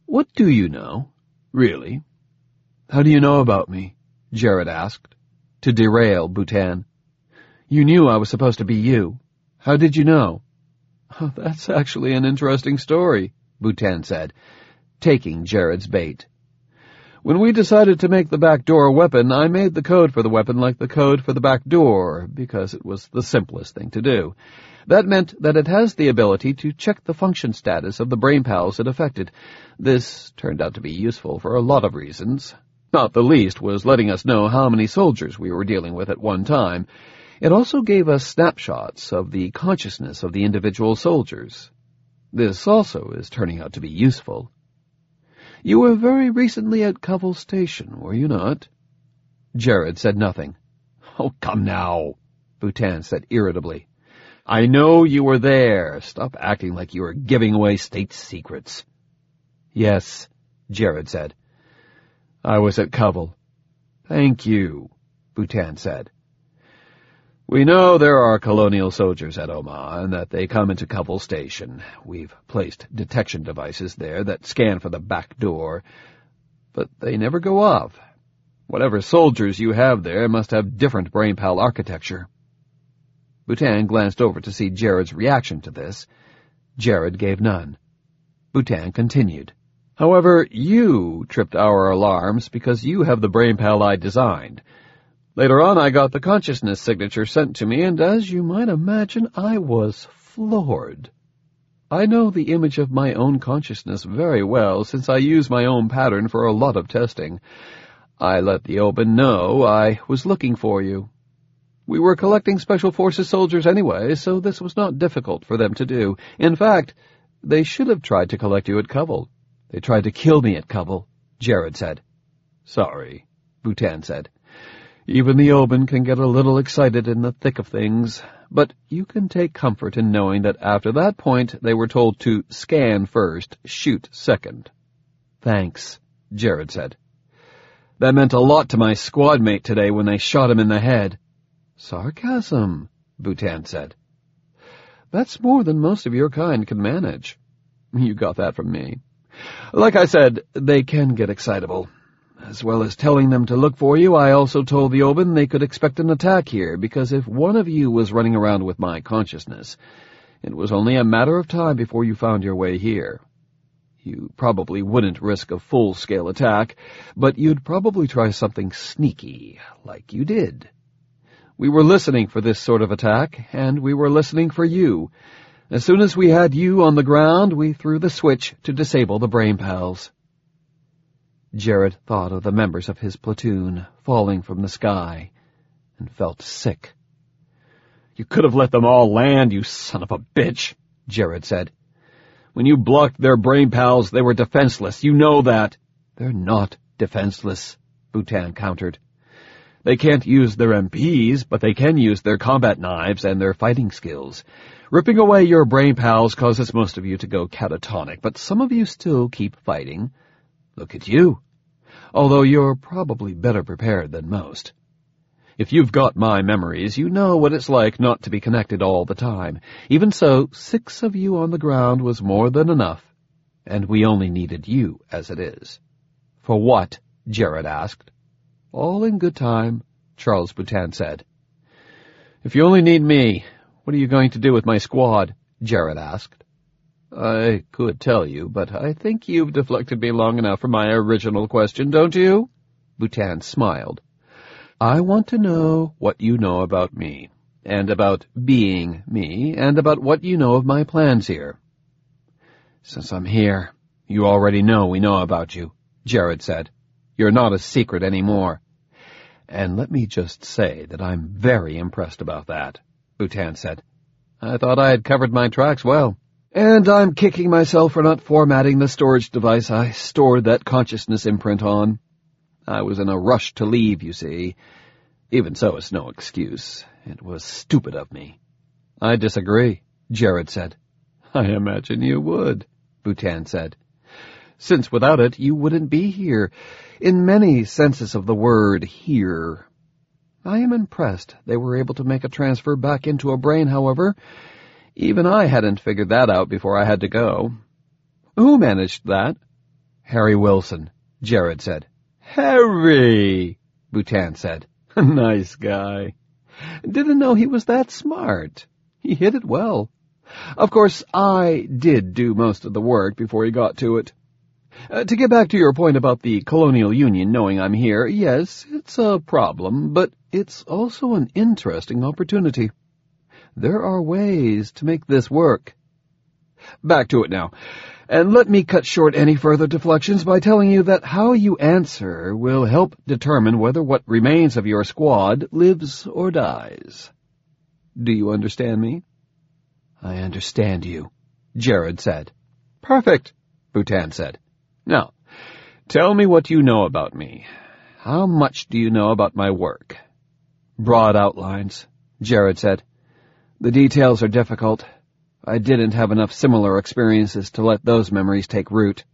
What do you know? Really? How do you know about me? Jared asked, to derail Bhutan. You knew I was supposed to be you. How did you know? Oh, that's actually an interesting story, Bhutan said, taking Jared's bait. When we decided to make the back door a weapon, I made the code for the weapon like the code for the back door, because it was the simplest thing to do. That meant that it has the ability to check the function status of the brain pals it affected. This turned out to be useful for a lot of reasons. Not the least was letting us know how many soldiers we were dealing with at one time. It also gave us snapshots of the consciousness of the individual soldiers. This also is turning out to be useful. You were very recently at Covell Station, were you not? Jared said nothing. Oh, come now, Bhutan said irritably. I know you were there. Stop acting like you were giving away state secrets. Yes, Jared said. I was at Covell. Thank you, Bhutan said. We know there are colonial soldiers at Omagh and that they come into Covell Station. We've placed detection devices there that scan for the back door, but they never go off. Whatever soldiers you have there must have different brainpal architecture. Bhutan glanced over to see Jared's reaction to this. Jared gave none. Bhutan continued. However, you tripped our alarms because you have the brainpal I designed. Later on, I got the consciousness signature sent to me, and as you might imagine, I was floored. I know the image of my own consciousness very well, since I use my own pattern for a lot of testing. I let the Oban know I was looking for you. We were collecting Special Forces soldiers anyway, so this was not difficult for them to do. In fact, they should have tried to collect you at Covell. They tried to kill me at Covell, Jared said. Sorry, Bhutan said. Even the Oban can get a little excited in the thick of things, but you can take comfort in knowing that after that point they were told to scan first, shoot second. Thanks, Jared said. That meant a lot to my squad mate today when they shot him in the head. Sarcasm, Bhutan said. That's more than most of your kind can manage. You got that from me. Like I said, they can get excitable. As well as telling them to look for you, I also told the Oban they could expect an attack here, because if one of you was running around with my consciousness, it was only a matter of time before you found your way here. You probably wouldn't risk a full-scale attack, but you'd probably try something sneaky, like you did. We were listening for this sort of attack, and we were listening for you. As soon as we had you on the ground, we threw the switch to disable the brain pals. Jared thought of the members of his platoon falling from the sky and felt sick. You could have let them all land, you son of a bitch, Jared said. When you blocked their brain pals, they were defenseless. You know that. They're not defenseless, Bhutan countered. They can't use their MPs, but they can use their combat knives and their fighting skills. Ripping away your brain pals causes most of you to go catatonic, but some of you still keep fighting. Look at you. Although you're probably better prepared than most. If you've got my memories, you know what it's like not to be connected all the time. Even so, 6 of you on the ground was more than enough, and we only needed you as it is. For what? Jared asked. All in good time, Charles Bhutan said. If you only need me, what are you going to do with my squad? Jared asked. I could tell you, but I think you've deflected me long enough from my original question, don't you? Bhutan smiled. I want to know what you know about me, and about being me, and about what you know of my plans here. Since I'm here, you already know we know about you, Jared said. You're not a secret anymore. And let me just say that I'm very impressed about that, Bhutan said. I thought I had covered my tracks well. And I'm kicking myself for not formatting the storage device I stored that consciousness imprint on. I was in a rush to leave, you see. Even so, it's no excuse. It was stupid of me. I disagree, Jared said. I imagine you would, Bhutan said. Since without it, you wouldn't be here, in many senses of the word here. I am impressed they were able to make a transfer back into a brain, however. Even I hadn't figured that out before I had to go. Who managed that? Harry Wilson, Jared said. Harry, Bhutan said. Nice guy. Didn't know he was that smart. He hit it well. Of course, I did do most of the work before he got to it. To get back to your point about the Colonial Union knowing I'm here, yes, it's a problem, but it's also an interesting opportunity. There are ways to make this work. Back to it now, and let me cut short any further deflections by telling you that how you answer will help determine whether what remains of your squad lives or dies. Do you understand me? I understand you, Jared said. Perfect, Bhutan said. Now, tell me what you know about me. How much do you know about my work? Broad outlines, Jared said. The details are difficult. I didn't have enough similar experiences to let those memories take root.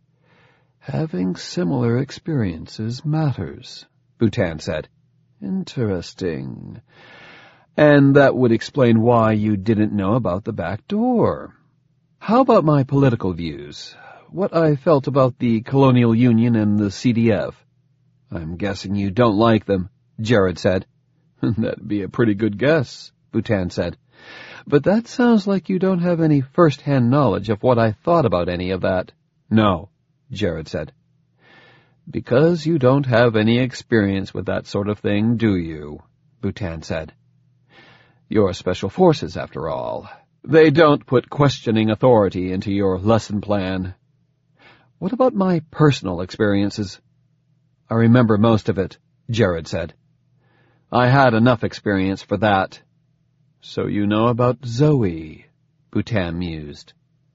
Having similar experiences matters, Bhutan said. Interesting. And that would explain why you didn't know about the back door. How about my political views? What I felt about the Colonial Union and the CDF? I'm guessing you don't like them, Jared said. That'd be a pretty good guess, Bhutan said. But that sounds like you don't have any first-hand knowledge of what I thought about any of that. No, Jared said. Because you don't have any experience with that sort of thing, do you? Bhutan said. You're Special Forces, after all. They don't put questioning authority into your lesson plan. What about my personal experiences? I remember most of it, Jared said. I had enough experience for that. So you know about Zoe, Bhutan mused.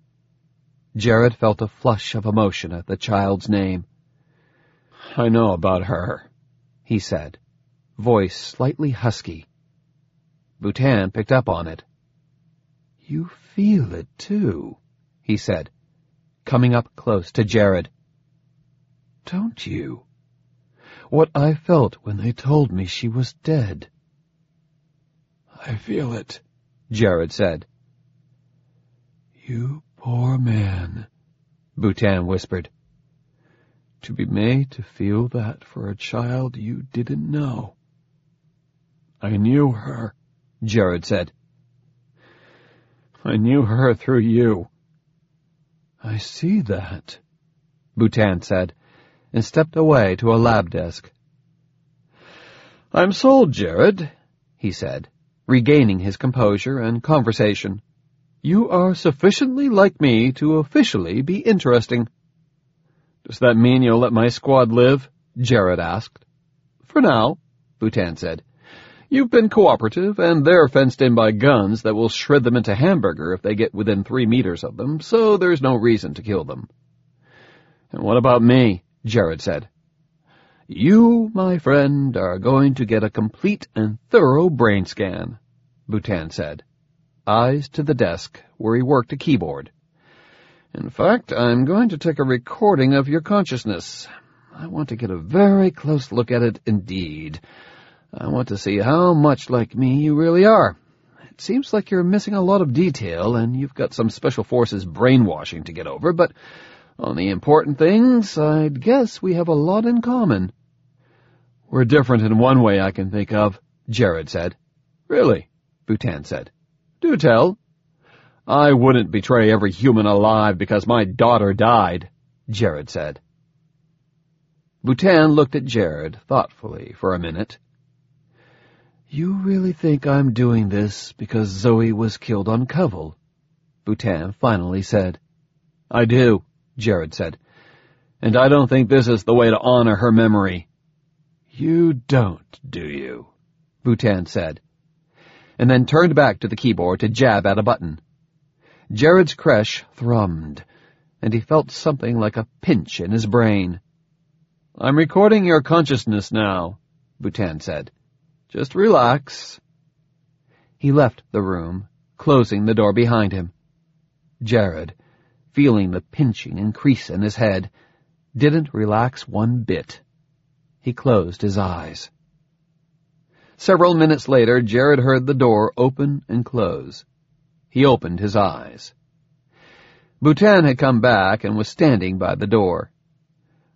Jared felt a flush of emotion at the child's name. I know about her, he said, voice slightly husky. Bhutan picked up on it. You feel it, too, he said, coming up close to Jared. Don't you? What I felt when they told me she was dead. I feel it, Jared said. You poor man, Bhutan whispered. To be made to feel that for a child you didn't know. I knew her, Jared said. I knew her through you. I see that, Bhutan said, and stepped away to a lab desk. I'm sold, Jared, he said, regaining his composure and conversation. You are sufficiently like me to officially be interesting. Does that mean you'll let my squad live? Jared asked. For now, Bhutan said. You've been cooperative, and they're fenced in by guns that will shred them into hamburger if they get within 3 meters of them, so there's no reason to kill them. And what about me? Jared said. You, my friend, are going to get a complete and thorough brain scan, Bhutan said, eyes to the desk where he worked a keyboard. In fact, I'm going to take a recording of your consciousness. I want to get a very close look at it indeed. I want to see how much like me you really are. It seems like you're missing a lot of detail, and you've got some Special Forces brainwashing to get over, but on the important things, I'd guess we have a lot in common. We're different in one way I can think of, Jared said. Really? Bhutan said. Do tell. I wouldn't betray every human alive because my daughter died, Jared said. Bhutan looked at Jared thoughtfully for a minute. You really think I'm doing this because Zoe was killed on Koval? Bhutan finally said. I do, Jared said. And I don't think this is the way to honor her memory. You don't, do you? Bhutan said, and then turned back to the keyboard to jab at a button. Jared's creche thrummed, and he felt something like a pinch in his brain. I'm recording your consciousness now, Bhutan said. Just relax. He left the room, closing the door behind him. Jared, feeling the pinching increase in his head, didn't relax one bit. He closed his eyes. Several minutes later, Jared heard the door open and close. He opened his eyes. Bhutan had come back and was standing by the door.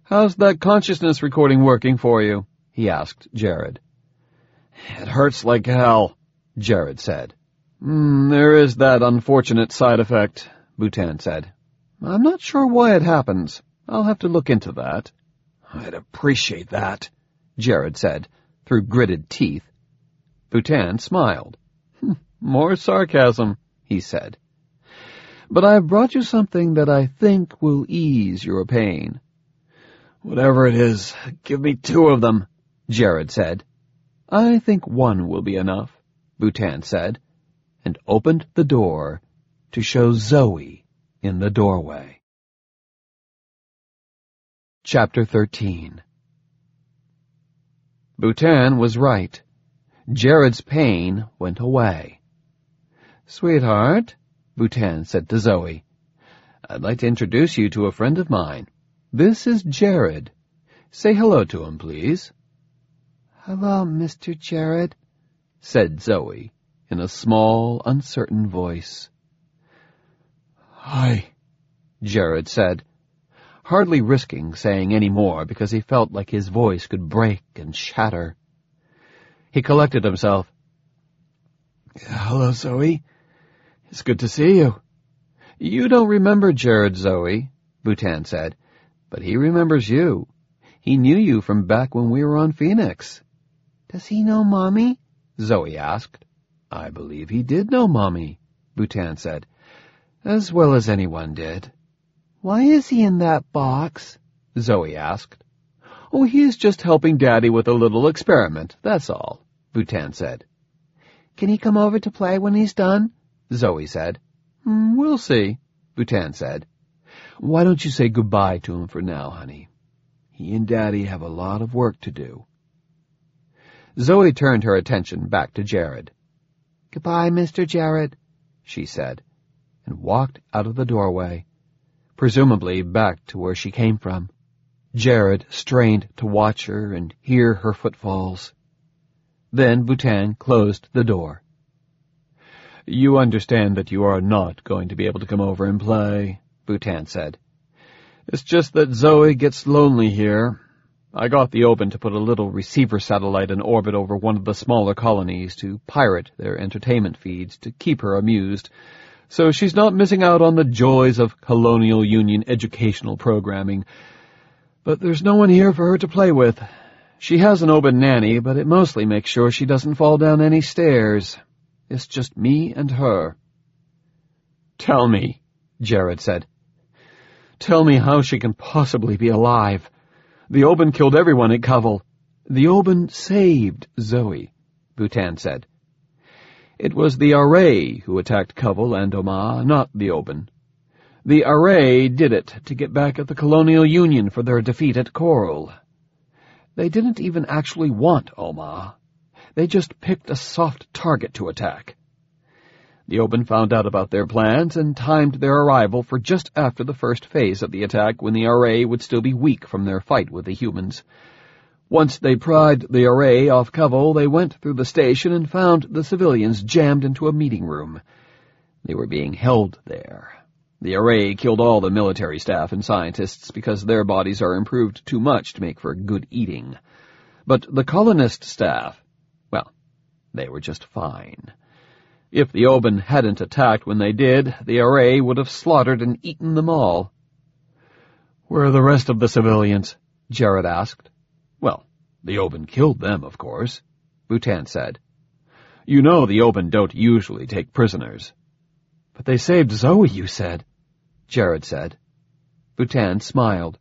How's that consciousness recording working for you? He asked Jared. It hurts like hell, Jared said. There is that unfortunate side effect, Bhutan said. I'm not sure why it happens. I'll have to look into that. I'd appreciate that, Jared said, through gritted teeth. Bhutan smiled. More sarcasm, he said. But I've brought you something that I think will ease your pain. Whatever it is, give me 2 of them, Jared said. I think 1 will be enough, Bhutan said, and opened the door to show Zoe in the doorway. Chapter 13. Bhutan was right. Jared's pain went away. Sweetheart, Bhutan said to Zoe, I'd like to introduce you to a friend of mine. This is Jared. Say hello to him, please. Hello, Mr. Jared, said Zoe in a small, uncertain voice. Hi, Jared said, hardly risking saying any more because he felt like his voice could break and shatter. He collected himself. Hello, Zoe. It's good to see you. You don't remember Jared, Zoe, Bhutan said, but he remembers you. He knew you from back when we were on Phoenix. Does he know Mommy? Zoe asked. I believe he did know Mommy, Bhutan said, as well as anyone did. Why is he in that box? Zoe asked. Oh, he's just helping Daddy with a little experiment, that's all, Bhutan said. Can he come over to play when he's done? Zoe said. We'll see, Bhutan said. Why don't you say goodbye to him for now, honey? He and Daddy have a lot of work to do. Zoe turned her attention back to Jared. Goodbye, Mr. Jared, she said, and walked out of the doorway, presumably back to where she came from. Jared strained to watch her and hear her footfalls. Then Bhutan closed the door. You understand that you are not going to be able to come over and play, Bhutan said. It's just that Zoe gets lonely here. I got the Oban to put a little receiver satellite in orbit over one of the smaller colonies to pirate their entertainment feeds to keep her amused, so she's not missing out on the joys of Colonial Union educational programming. But there's no one here for her to play with. She has an Oban nanny, but it mostly makes sure she doesn't fall down any stairs. It's just me and her. Tell me, Jared said. Tell me how she can possibly be alive. The Oban killed everyone at Covell. The Oban saved Zoe, Bhutan said. It was the Array who attacked Covell and Omagh, not the Oban. The Array did it to get back at the Colonial Union for their defeat at Coral. They didn't even actually want Omagh. They just picked a soft target to attack. The Oban found out about their plans and timed their arrival for just after the first phase of the attack, when the Array would still be weak from their fight with the humans. Once they pried the Array off Covell, they went through the station and found the civilians jammed into a meeting room. They were being held there. The Array killed all the military staff and scientists because their bodies are improved too much to make for good eating. But the colonist staff, well, they were just fine. If the Oban hadn't attacked when they did, the Array would have slaughtered and eaten them all. Where are the rest of the civilians? Jared asked. Well, the Oban killed them, of course, Bhutan said. You know the Oban don't usually take prisoners. But they saved Zoe, you said, Jared said. Bhutan smiled.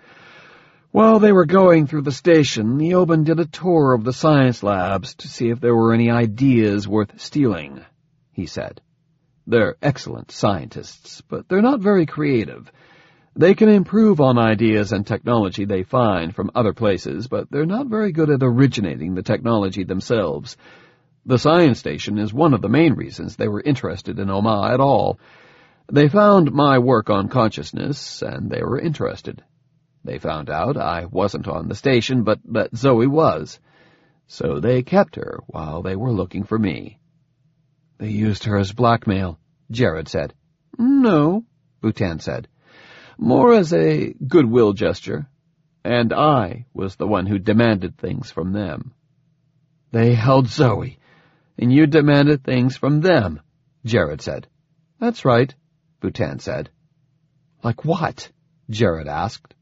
While they were going through the station, the Oban did a tour of the science labs to see if there were any ideas worth stealing, he said. They're excellent scientists, but they're not very creative. They can improve on ideas and technology they find from other places, but they're not very good at originating the technology themselves. The science station is one of the main reasons they were interested in Omagh at all. They found my work on consciousness, and they were interested. They found out I wasn't on the station, but that Zoe was. So they kept her while they were looking for me. They used her as blackmail, Jared said. No, Bhutan said. More as a goodwill gesture. and I was the one who demanded things from them. They held Zoe, and you demanded things from them, Jared said. That's right, Bhutan said. Like what? Jared asked.